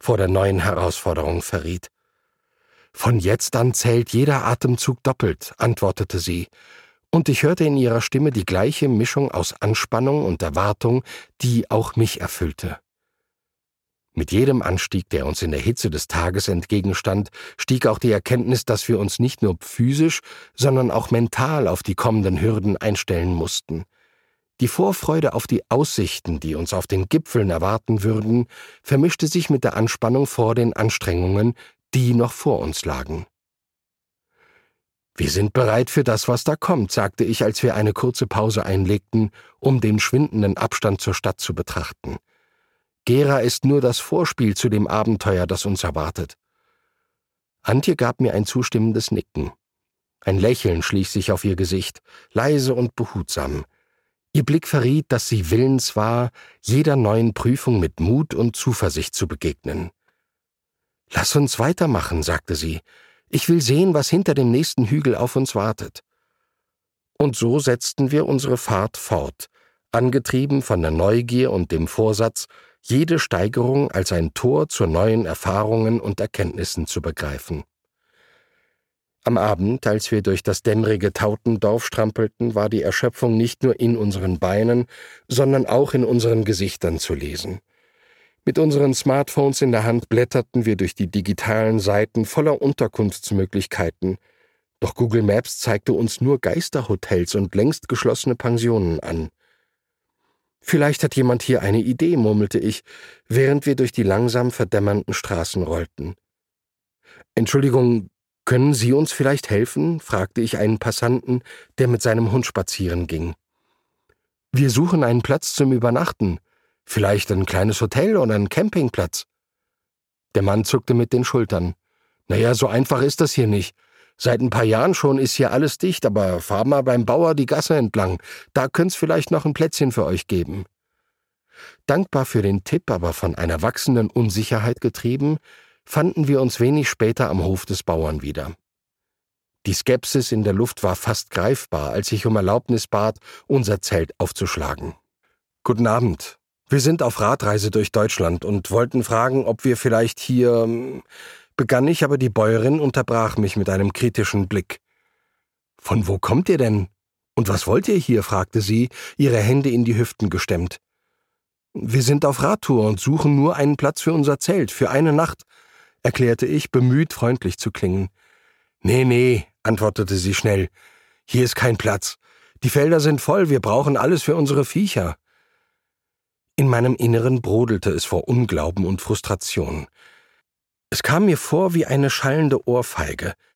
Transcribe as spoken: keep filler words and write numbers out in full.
vor der neuen Herausforderung verriet. »Von jetzt an zählt jeder Atemzug doppelt«, antwortete sie, und ich hörte in ihrer Stimme die gleiche Mischung aus Anspannung und Erwartung, die auch mich erfüllte. Mit jedem Anstieg, der uns in der Hitze des Tages entgegenstand, stieg auch die Erkenntnis, dass wir uns nicht nur physisch, sondern auch mental auf die kommenden Hürden einstellen mussten. Die Vorfreude auf die Aussichten, die uns auf den Gipfeln erwarten würden, vermischte sich mit der Anspannung vor den Anstrengungen, die noch vor uns lagen. »Wir sind bereit für das, was da kommt«, sagte ich, als wir eine kurze Pause einlegten, um den schwindenden Abstand zur Stadt zu betrachten. »Gera ist nur das Vorspiel zu dem Abenteuer, das uns erwartet.« Antje gab mir ein zustimmendes Nicken. Ein Lächeln schlich sich auf ihr Gesicht, leise und behutsam. Ihr Blick verriet, dass sie willens war, jeder neuen Prüfung mit Mut und Zuversicht zu begegnen. »Lass uns weitermachen«, sagte sie. »Ich will sehen, was hinter dem nächsten Hügel auf uns wartet.« Und so setzten wir unsere Fahrt fort, angetrieben von der Neugier und dem Vorsatz, jede Steigerung als ein Tor zu neuen Erfahrungen und Erkenntnissen zu begreifen. Am Abend, als wir durch das dämmerige Tautendorf strampelten, war die Erschöpfung nicht nur in unseren Beinen, sondern auch in unseren Gesichtern zu lesen. Mit unseren Smartphones in der Hand blätterten wir durch die digitalen Seiten voller Unterkunftsmöglichkeiten, doch Google Maps zeigte uns nur Geisterhotels und längst geschlossene Pensionen an. »Vielleicht hat jemand hier eine Idee«, murmelte ich, während wir durch die langsam verdämmernden Straßen rollten. »Entschuldigung, können Sie uns vielleicht helfen?«, fragte ich einen Passanten, der mit seinem Hund spazieren ging. »Wir suchen einen Platz zum Übernachten. Vielleicht ein kleines Hotel oder einen Campingplatz.« Der Mann zuckte mit den Schultern. »Naja, so einfach ist das hier nicht. Seit ein paar Jahren schon ist hier alles dicht, aber fahr mal beim Bauer die Gasse entlang. Da könnte es vielleicht noch ein Plätzchen für euch geben.« Dankbar für den Tipp, aber von einer wachsenden Unsicherheit getrieben, fanden wir uns wenig später am Hof des Bauern wieder. Die Skepsis in der Luft war fast greifbar, als ich um Erlaubnis bat, unser Zelt aufzuschlagen. »Guten Abend. Wir sind auf Radreise durch Deutschland und wollten fragen, ob wir vielleicht hier…« begann ich, aber die Bäuerin unterbrach mich mit einem kritischen Blick. »Von wo kommt ihr denn? Und was wollt ihr hier?«, fragte sie, ihre Hände in die Hüften gestemmt. »Wir sind auf Radtour und suchen nur einen Platz für unser Zelt, für eine Nacht«, erklärte ich, bemüht, freundlich zu klingen. »Nee, nee«, antwortete sie schnell, »hier ist kein Platz. Die Felder sind voll, wir brauchen alles für unsere Viecher.« In meinem Inneren brodelte es vor Unglauben und Frustration. Es kam mir vor wie eine schallende Ohrfeige,